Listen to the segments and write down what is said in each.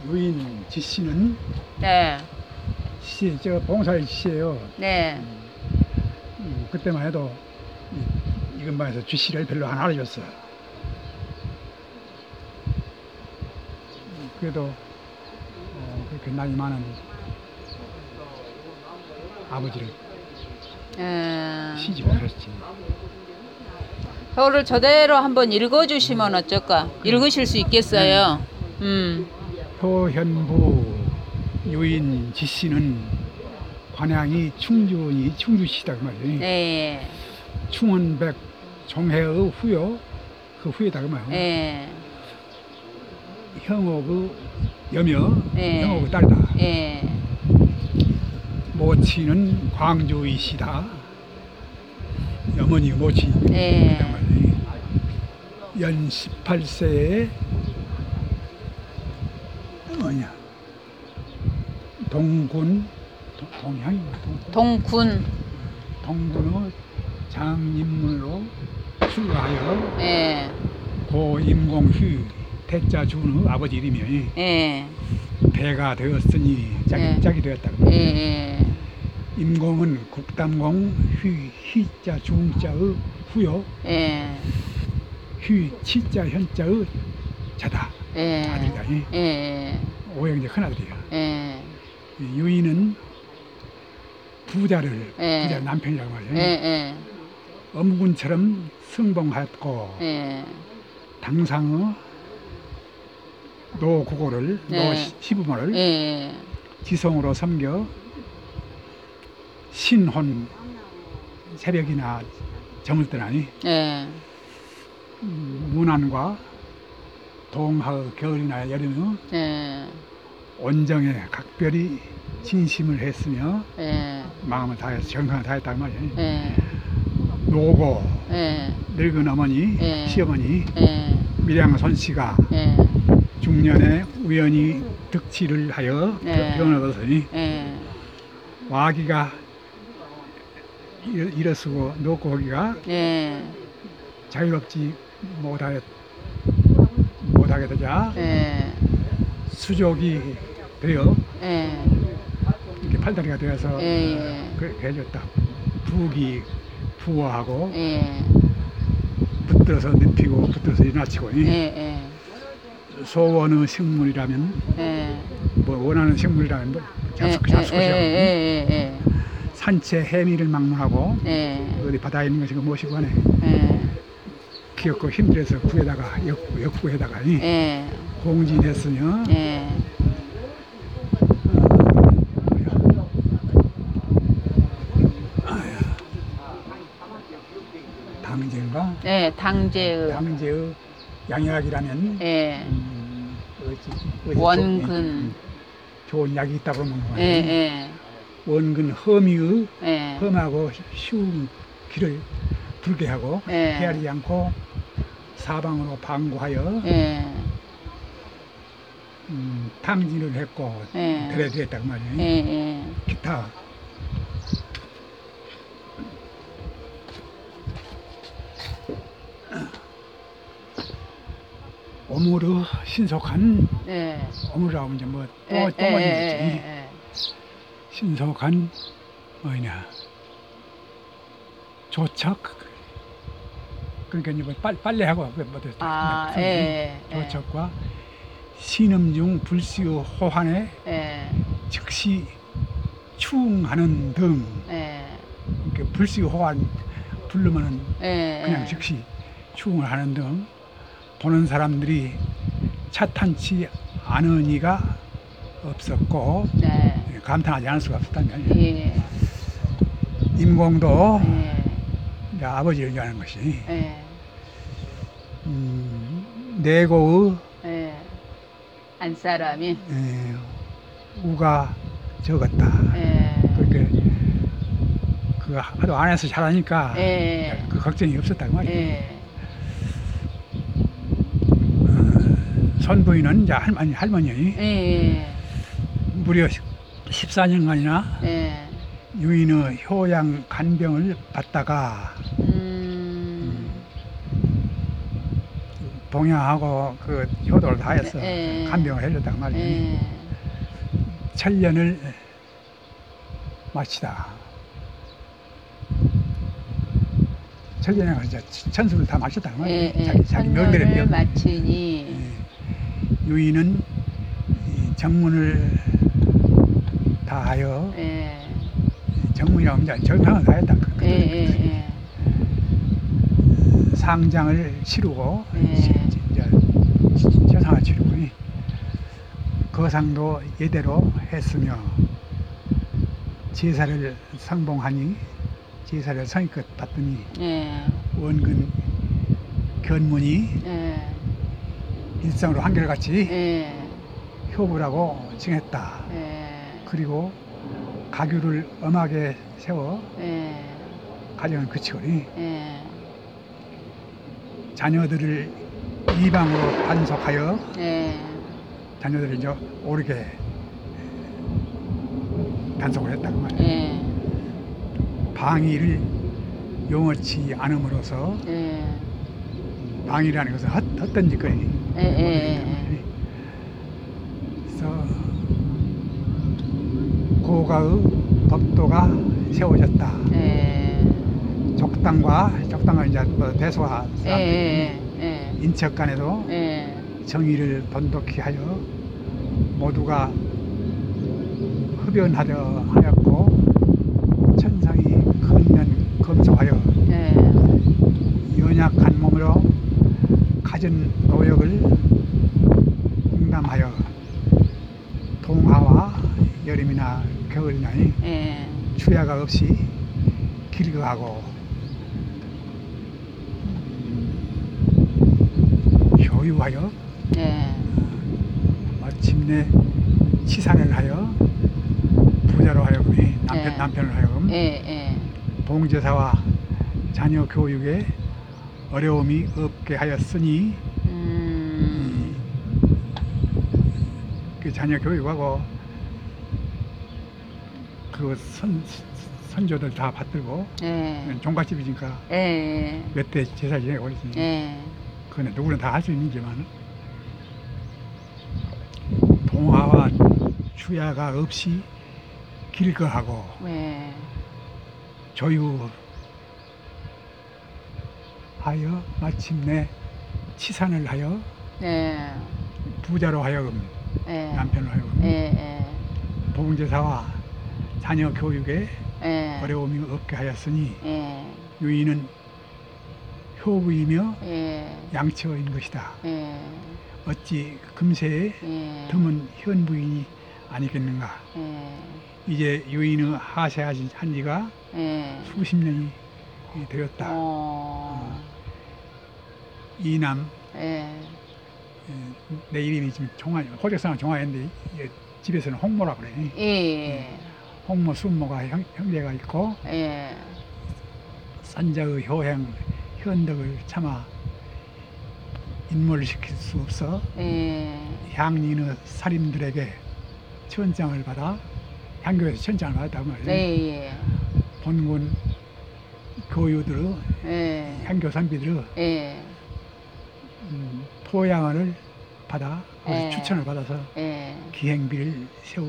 유인 지씨는 네. 저 봉사의 지씨예요. 네. 그때만 해도 이 근방에서 지씨를 별로 안 알아줬어. 그래도 그렇게 나이 많은 아버지를 시집을 했지. 그거를 저대로 한번 읽어주시면 어쩔까? 읽으실 수 있겠어요? 표현부 유인 지씨는 관양이 충주시다 그 말이에요. 네. 충원백 종해의 후요 그 후에다 그 말이에요. 네. 형옥의 여며 네. 형옥의 딸이다. 네. 모친은 광주이시다. 어머니 모친. 네. 연 18세에 뭐냐 동군의 장인물로 출가하여 네. 고 임공휘 태자 준의 아버지 이름이 네. 배가 되었으니 짝이 되었다. 네. 임공은 국담공 희자 중자의 후요 네. 휘 치자 현자의 자다. 아들이다. 오형제 큰아들이야. 유인은 부자 남편이라고 말이야. 엄군처럼 승봉하였고 당상의 노구고를 노시부모를 지성으로 섬겨 신혼 새벽이나 저물 때나니 문안과 동하의 겨울이나 여름의 온정에 각별히 진심을 했으며 마음을 다해서 정성을 다했단 말이에요. 노고 늙은 어머니 시어머니 밀양 손씨가 중년에 우연히 득치를 하여 병을 얻었으니 와기가 일어서고 놓고 오기가 자유롭지 못하게 되자 수족이 되어 이렇게 팔다리가 되어서 그렇게 해줬다. 부기 부어하고 붙들어서 눕히고 붙들어서 일어나치고 소원의 식물이라면 뭐 원하는 식물이라면 뭐 잡수시오. 산채 해미를 막론하고 어디 바다에 있는 것이 무엇이고 하네. 귀엽고 힘들어서 구에다가 역구에다가 공진했으며 당제인가? 당제의 양약이라면 원근 좋은 약이 있다고 그러는 거예요. 원근 험이의 험하고 쉬운 길을 불게 하고 헤아리지 않고 사방으로 방구하여 탕진을 했고 그래도 그 말이에요. 기타 어무르 신속한 어무라고 이제 뭐 똥원이겠지. 신속한 뭐냐 조척 그러니까 이제 뭐 빨래하고 조척과 신음 중 불시의 호환에 즉시 추응하는 등 이렇게 불시의 호환 부르면은 그냥 즉시 추응을 하는 등 보는 사람들이 차탄치 않은 이가 없었고 감탄하지 않을 수가 없었다는 거예요. 임공도 이제 아버지를 얘기하는 것이 내고의 안사람이 우가 적었다. 그러니까 그 하도 안에서 잘하니까 그 걱정이 없었다고 말이에요. 선부인은 이제 할머니 무려 14년간이나 유인의 효양 간병을 받다가 동양하고 그 효도를 다 했어. 예. 간병을 해줬단 말이지. 예. 천년을 마치다. 천년에 가서 천수를 다 마쳤단 말이지. 예. 자기 명들의 천년을 명. 마치니 예. 유인은 이 정문을 다하여 예. 정문이라고 이제 정상을 다했다. 예. 예. 상장을 치르고 예. 이제 저상을 치르고 거상도 예대로 했으며 제사를 상봉하니 제사를 성의껏 받더니 예. 원근 견문이 예. 일상으로 한결같이 예. 효부라고 칭했다. 예. 그리고 가규를 엄하게 세워 예. 가정을 그치거니 예. 자녀들을 이방으로 단속하여 예. 자녀들을 이제 옳게 단속을 했다고 말이야. 예. 방위를 용어치 않음으로써 예. 방위라는 것은 헛된 짓거리. 예. 그래서 고가의 법도가 세워졌다. 예. 적당과 이제 뭐 대소와 예. 인척 간에도 예. 정의를 번독히 하여 모두가 흡연하려 하였고 천상이 근면 검소하여 예. 연약한 몸으로 갖은 노역을 공담하여 동하와 여름이나 겨울이나니 예. 추야가 없이 길거하고 효유하여 예. 마침내 치산을 하여 부자로 하여금이 예. 남편을 하여금 예. 봉제사와 자녀 교육에 어려움이 없게 하였으니 그 자녀 교육하고 그 선조들 다 받들고 예. 종갓집이니까 예. 몇 대 제사 지내고 그러지. 예. 그건 누구나 다 할 수 있는지만 동화와 추야가 없이 길거하고 예. 조유하여 마침내 치산을 하여 예. 부자로 하여금 예. 남편을 하여금 예. 봉제사와 자녀 교육에 예. 어려움이 없게 하였으니 예. 유인은 효부이며 예. 양처인 것이다. 예. 어찌 금세에 예. 드문 현부인이 아니겠는가. 예. 이제 유인의 하세한 지가 예. 수십 년이 되었다. 이남 예. 내 이름이 지금 호적상은 종아인데 집에서는 홍모라고 그래. 예. 홍모 순모가 형제가 있고 예. 산자의 효행 현덕을 차마 인몰시킬 수 없어 예. 향인의 살인들에게 천장을 받아 향교에서 천장을 받았다고 말이야. 예. 본군 교유들의 예. 향교 선비들의 예. 토양을 받아 예. 추천을 받아서 예. 기행비를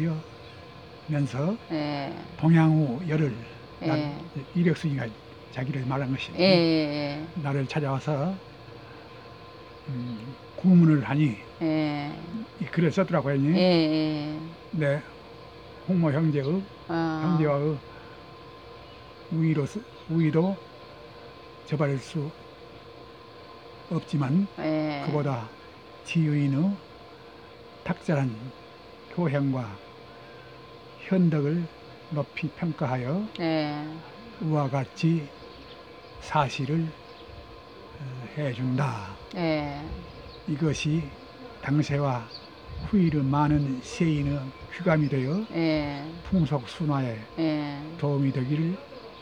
세우면서 예. 동양후 열을 예. 이력순이가 자기를 말한 것이 예. 나를 찾아와서 구문을 하니 예. 이 글을 썼더라고 하니 예. 내 홍모 형제의 형제와의 우위도 저버릴 수 없지만 예. 그보다 지유인의 탁절한 교행과 현덕을 높이 평가하여 예. 이와 같이 사실을 해준다. 예. 이것이 당세와 후일의 많은 세인의 휘감이 되어 예. 풍속 순화에 예. 도움이 되기를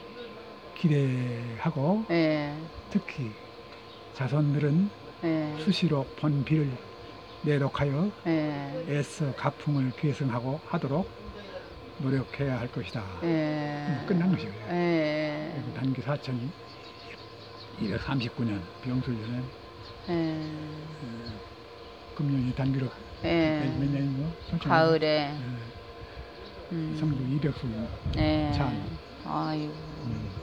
기대하고 예. 특히 자손들은 예. 수시로 본 비를 내독하여 예. 애써 가풍을 계승하고 하도록 노력해야 할 것이다. 예. 끝난 것이에요. 예. 단기 4239년 병술년에 예. 금년이 단기로 예. 몇 년이고? 가을에. 성도 200수 예. 참. 아이고.